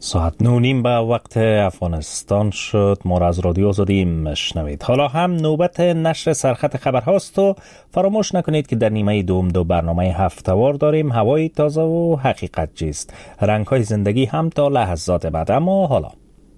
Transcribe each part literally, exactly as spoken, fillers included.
ساعت نو نیم به وقت افغانستان شد. ما را از رادیو آزادی مشنوید. حالا هم نوبت نشر سرخط خبرهاست و فراموش نکنید که در نیمه دوم دو برنامه هفته‌وار داریم. هوای تازه و حقیقت چیست، رنگ‌های زندگی هم تا لحظات بعد. اما حالا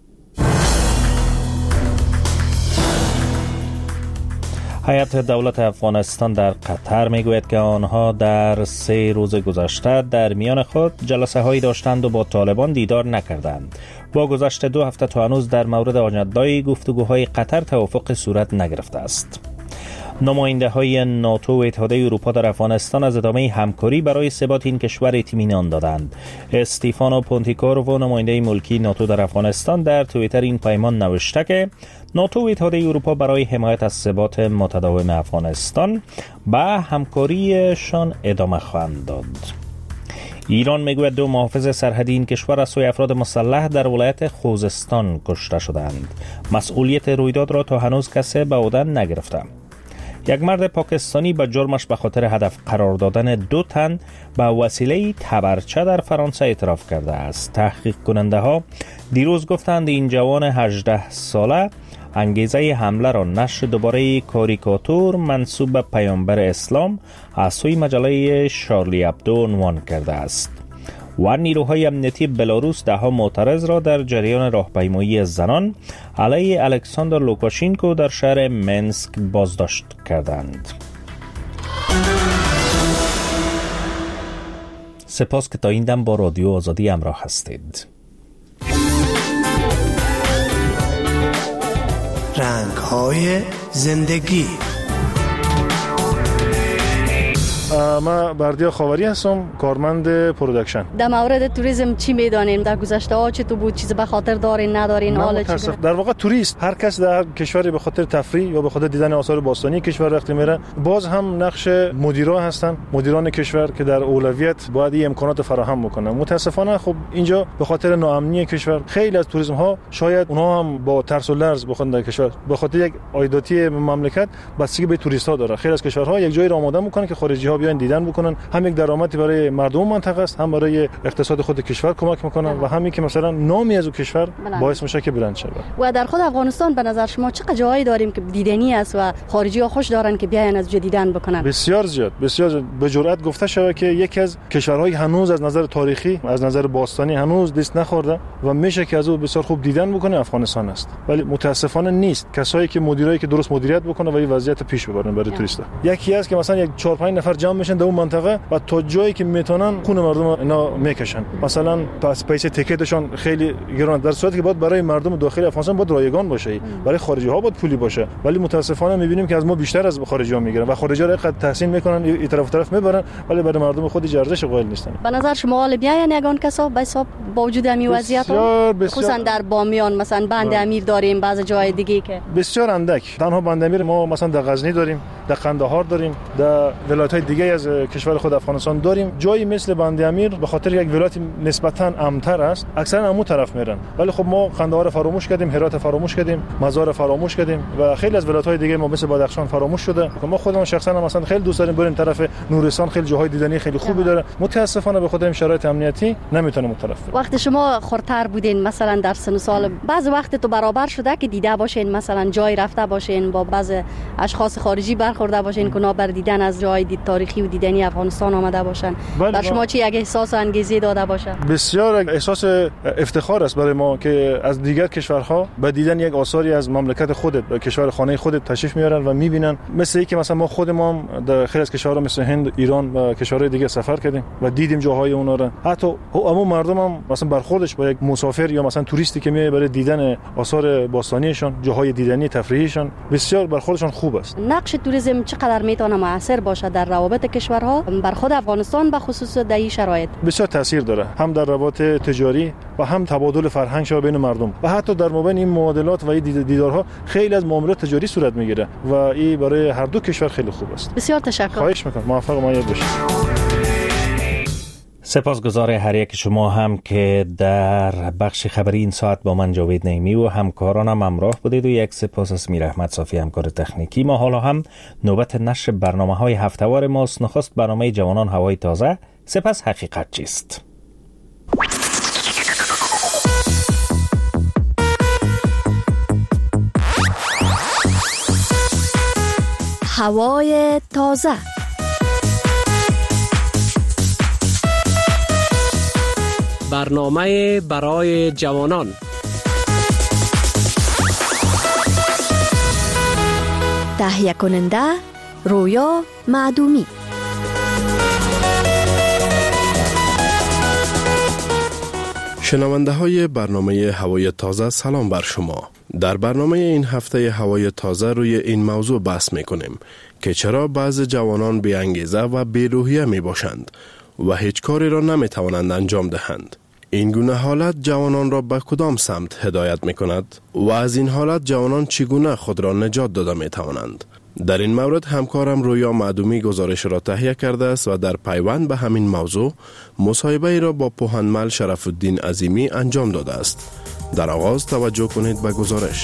هیئت دولت افغانستان در قطر میگوید که آنها در سه روز گذشته در میان خود جلسه هایی داشتند و با طالبان دیدار نکردند. با گذشت دو هفته تا هنوز در مورد آجندای گفتگوهای قطر توافق صورت نگرفته است. نماینده های ناتو و اتحادیه اروپا در افغانستان از ادامه همکاری برای ثبات این کشور اطمینان دادند. استیفانو پونتیکورو، نماینده ملکی ناتو در افغانستان، در توییتر این پیمان نوشته که ناتو و اتحادیه اروپا برای حمایت از ثبات متداوم افغانستان به همکاریشان ادامه خواهند داد. ایران میگوید دو محافظ سرحدی این کشور از سوی افراد مسلح در ولایت خوزستان کشته شدند. مسئولیت رویداد را تا هنوز کسی به عهده نگرفته. یک مرد پاکستانی به جرمش به خاطر هدف قرار دادن دو تن به وسیله تبرچه در فرانسه اعتراف کرده است. تحقیق کننده ها دیروز گفتند این جوان هجده ساله انگیزه حمله را نشر دوباره کاریکاتور منسوب به پیامبر اسلام از سوی مجله شارلی ابدو عنوان کرده است. و نیروهای امنیتی بلاروس ده ها معترض را در جریان راهپیمایی زنان علیه الکساندر لوکاشینکو در شهر منسک بازداشت کردند. سپاس که تا این دم با رادیو آزادی همراه هستید. رنگ‌های زندگی. ما بردیا خاوری هستم، کارمند پروداکشن. در مورد توریسم چی میدانین؟ در گذشته ها چطور بود؟ چیز به خاطر دارین ندارین؟ حالا چی؟ در واقع توریست هر کس در کشوری به خاطر تفریح یا به خاطر دیدن آثار باستانی کشور وقتی میره، باز هم نقش مدیرا هستن، مدیران کشور که در اولویت باید این امکانات فراهم بکنن. متاسفانه خب اینجا به خاطر ناامنی کشور خیلی از توریسم ها شاید اونها هم با ترس و لرز بخوان در کشور به خاطر یک عایداتی مملکت بستگی به توریست ها داره. خیلی از کشورها یک جایی را آماده میکنن که خارجی ها بیان دیدن بکنن. هم یک درآمدی برای مردم منطقه است، هم برای اقتصاد خود کشور کمک میکنن و همین که مثلا نامی از اون کشور باعث میشه که بلند شود. و در خود افغانستان به نظر شما چه جایی داریم که دیدنی است و خارجی ها خوش دارن که بیاین از دیدن بکنن؟ بسیار زیاد، بسیار به جرئت گفته شود که یکی از کشورهای هنوز از نظر تاریخی، از نظر باستانی هنوز دست نخورده و میشه که از اون بسیار خوب دیدن بکنه افغانستان است. ولی متاسفانه نیست کسایی که مدیرایی که درست مدیریت بکنه و این وضعیت پیش ببرن برای توریستا. یکی است که مثلا یک چهار پنج نفر جمع میشن در اون منطقه و تا جایی که میتونن خون مردم اینا میکشن. مثلا پس پیسه تیکتشون خیلی گران، در صورتی که باید برای مردم داخل افغانستان باید رایگان باشه، برای خارجی ها باید پولی باشه. ولی متاسفانه میبینیم که از ما بیشتر از خارجی ها میگیرن و خارجی ها را قد تحسین میکنن، این طرف طرف میبرن، ولی برای مردم خود ارزش قائل نیستن. به نظر شما حال بیاین یگان کسا به حساب با وجود همین وضعیت خصوصا در بامیان مثلا بند امیر داریم، بعضی جای دیگه که بسیار اندک. تنها بند امیر ما مثلا در غزنی داریم، در قندهار داریم، در ولایت‌های دیگه از کشور خود افغانستان داریم. جایی مثل بند امیر به خاطر یک ولایت نسبتاً امن‌تر است، اکثرا همون طرف میرن. ولی خب ما قندهار فراموش کردیم، هرات فراموش کردیم، مزار فراموش کردیم و خیلی از ولایت‌های دیگه ما مثل بدخشان فراموش شده. ما خودمون شخصا هم مثلا خیلی دوست داریم بریم طرف نورستان، خیلی جاهای دیدنی خیلی خوبی داره. متاسفانه به خاطر این شرایط امنیتی نمیتونیم اون طرف. وقتی شما خردتر بودین مثلا در سن و سال، بعض وقت تو برابر شده که دیده باشین مثلا جای رفته باشین با بعض اشخاص خارجی برخورده باشین که اونا بر دیدن از جای دید تاریخی و دیدنی افغانستان آمده باشن؟ در شما چی یک احساس و انگیزه داده باشه؟ بسیار احساس افتخار است برای ما که از دیگر کشورها به دیدن یک آثاری از مملکت خودت و کشور خانه خودت تشریف میارن و میبینن. مثل اینکه مثلا ما خودمون در خیلی از کشورها مثل هند، ایران و کشورهای دیگه سفر کردیم و دیدیم جاهای اونا را. حتی همون مردم هم مثلا برخوردش با یک مسافر یا مثلا توریستی که میاد برای دیدن آثار باستانیشان، جاهای دیدنی تفریحیشان، بسیار برخوردشان خوب است. نقش توریسم چقدر میتونه موثر باشه در روابط کشورها بر خود افغانستان به خصوص در این شرایط؟ بسیار تاثیر داره، هم در روابط تجاری و هم تبادل فرهنگ شو بین مردم و حتی در مابین این معادلات و این دیدارها خیلی از معاملات تجاری صورت میگیره و این برای هر دو کشور خیلی خوب است. بسیار تشکر. خواهش میکنم. موفق و مایل باشید. سپاسگزار هر یک شما هم که در بخش خبری این ساعت با من جاوید نعیمی و همکارانم همراه بودید و یک سپاس از میر احمد صافی همکار تکنیکی. ما حالا هم نوبت نشر برنامه‌های هفته‌وار ماست. نخست برنامه جوانان هوای تازه، سپس حقیقت چیست. هوای تازه. برنامه برای جوانان. تهیه کننده رویا معدومی. شنونده های برنامه هوای تازه، سلام بر شما. در برنامه این هفته هوای تازه روی این موضوع بحث می کنیم که چرا بعض جوانان بی انگیزه و بی روحیه می باشند و هیچ کاری را نمی توانند انجام دهند. این گونه حالت جوانان را به کدام سمت هدایت می کند و از این حالت جوانان چگونه خود را نجات داده می توانند؟ در این مورد همکارم رویا معدومی گزارش را تهیه کرده است و در پیوند به همین موضوع مصاحبه ای را با پوهنمل شرف الدین عظیمی انجام داده است. در آغاز توجه کنید به گزارش.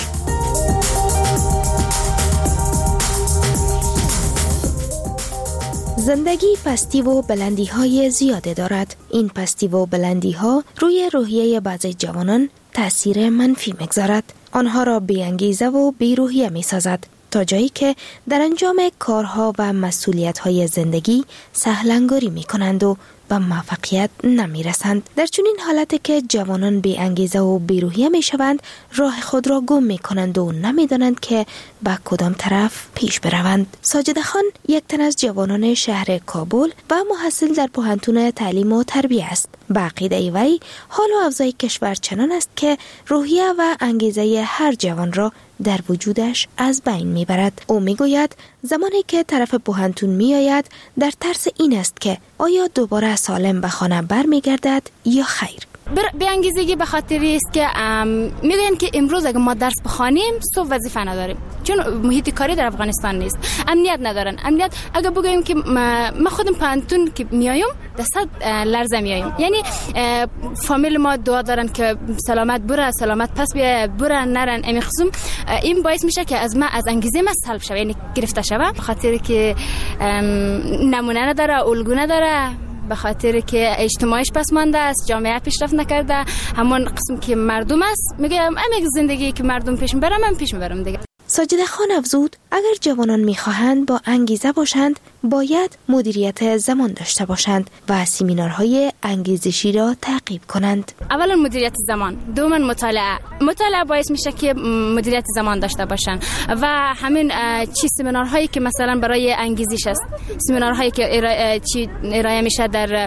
زندگی پستی و بلندی های زیاده دارد. این پستی و بلندی ها روی روحیه بعضی جوانان تأثیر منفی میگذارد. آنها را بی انگیزه و بی روحیه می سازد تا جایی که در انجام کارها و مسئولیت‌های زندگی سهلنگاری می‌کنند و به موفقیت نمی‌رسند. در چنین حالتی که جوانان بی انگیزه و بی روحیه می‌شوند، راه خود را گم می‌کنند و نمی‌دانند که به کدام طرف پیش بروند. ساجد خان یک تن از جوانان شهر کابل و محصل در پوهنتون تعلیم و تربیت است. به عقیده وی حال و اوضاع کشور چنان است که روحیه و انگیزه هر جوان را در وجودش از بین میبرد. او میگوید زمانی که طرف پوهنتون میآید در ترس این است که آیا دوباره سالم به خانه برمیگردد یا خیر. به انگیزگی به خاطری است که میگن که امروز اگه ما درس بخوانیم صبح وظیفه نداریم، چون محیط کاری در افغانستان نیست، امنیت ندارن. امنیت اگه بگویم که ما خودم پانتون که میایم دست لرزه میایم، یعنی فامیل ما دعا دارن که سلامت بره، سلامت پس بیا، بره نرن. امی خصوم این باعث میشه که از ما از انگیزه ما سلب شه، یعنی گرفته شه، به خاطر که نمونه نداره، الگو نداره، به خاطر که اجتماعش پسمانده است، جامعه پیشرفت نکرده. همون قسم که مردم است، میگم امی زندگی که مردم پیش میبرم من پیش میبرم دیگه. ساجد خان افزود اگر جوانان میخواهند با انگیزه باشند باید مدیریت زمان داشته باشند و سمینارهای انگیزشی را تعقیب کنند. اولا مدیریت زمان، دوما مطالعه. مطالعه باعث میشه که مدیریت زمان داشته باشند و همین چی سمینارهایی که مثلا برای انگیزش است، سمینارهایی که ارائه چی ارائه میشه در